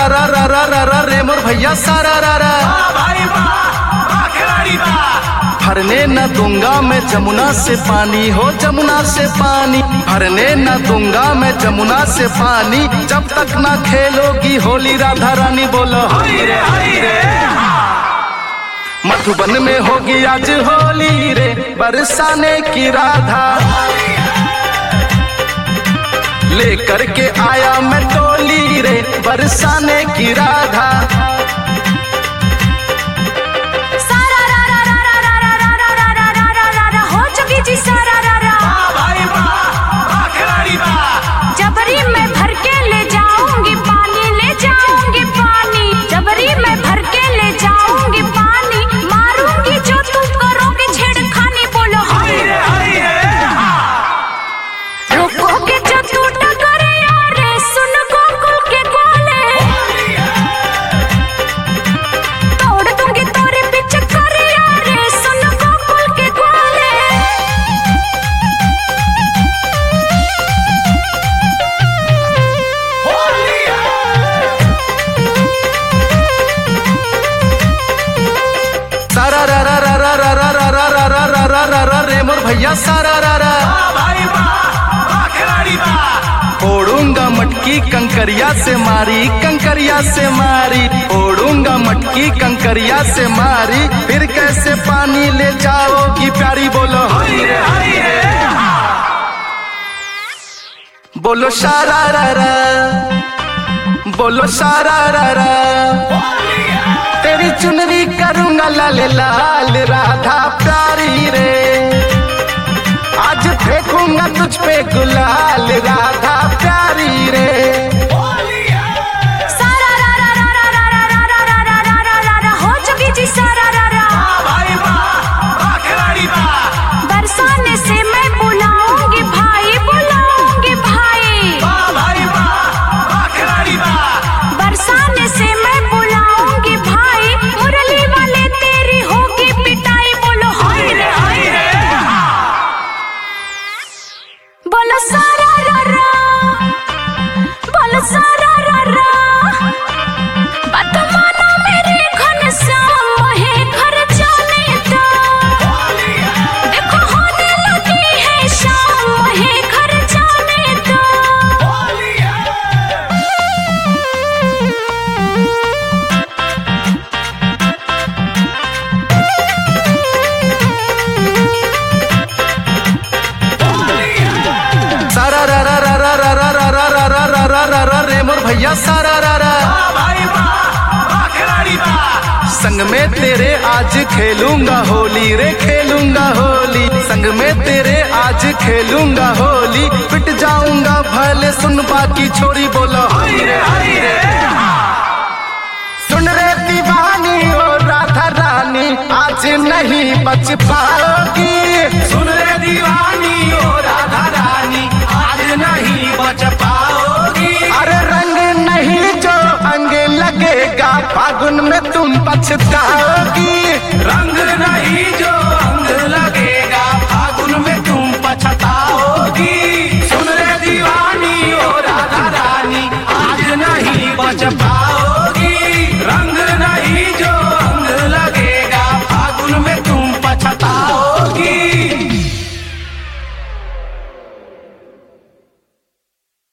रा रा रा रा रा रे मोर भैया सारा रा रा। भरने न दूंगा मैं जमुना से पानी हो जमुना से पानी, भरने न दूंगा मैं जमुना से पानी, जब तक ना खेलोगी होली राधा रानी। बोलो हाय रे हाय रे। मधुबन में होगी आज होली रे, बरसाने की राधा लेकर के आया मैं टोली रे, बरसाने की राधा। सारा रा रा रा रा रा रा रा रा रा रा रा रा रा रा हो चुकी जी सारा रा रा। जबरी में भर के ले जाऊंगी पानी, ले जाऊंगी पानी, जबरी में भर के ले जाऊंगी पानी, मारूंगी जो तुम करोगे छेड़खानी। बोलो हाय रे हाय रे। रोकोगे जो तू टकरे यारे, सुन गोकुल के गोले, तोड़ दूंगी तोरे पीछे करे यारे, सुन गोकुल के गोले। सारा रा रा रा रा रा रा रा रा रा रा रा रा रा रे मोर भैया सारा रा रा। ओढ़ूंगा मटकी कंकरिया से मारी, कंकरिया से मारी, ओढ़ूंगा मटकी कंकरिया से मारी, फिर कैसे पानी ले जाओगी प्यारी। बोलो हाय रे हाय रे। बोलो सारा रा रा, बोलो सारा रा रा। तेरी चुनरी करूंगा लाल लाल राधा प्यारी रे, आज फेंकूंगा तुझ पे गुलाल राधा प्यारी रे। सारा रा रा रा रा रा रा रा रा रा रा रा रा रा रा हो चुकी जी सारा रा रा। बरसाने से मैं बुलाऊंगी भाई, बुलाऊंगी भाई, बरसाने से मैं बुलाऊंगी भाई, मुरली वाले तेरी होगी पिटाई। बोलो हाय रे हाय रे। बोलो सारा रा रा, बोलो सारा रा रा। बात मानो मेरे घनश्याम, मोहे घर जाने दो, देखो होने लगी है शाम, मोहे घर जाने दो। सारा रा रा रा रा रा रा रा रा रा रा रा रा रा रे मोर भैया सारा रा रा। संग में तेरे आज खेलूंगा होली रे, खेलूंगा होली, संग में तेरे आज खेलूंगा होली, पिट जाऊंगा भले सुन बाकी छोरी। बोलो हाय रे हाय रे। सुन रे दीवानी ओ राधा रानी, आज नहीं बच पाओगी। सुन रे दीवानी ओ राधा रानी, आज नहीं बच पाओगी। अरे रंग नहीं जो अंग लगेगा, फागुन में तुम पछताओ।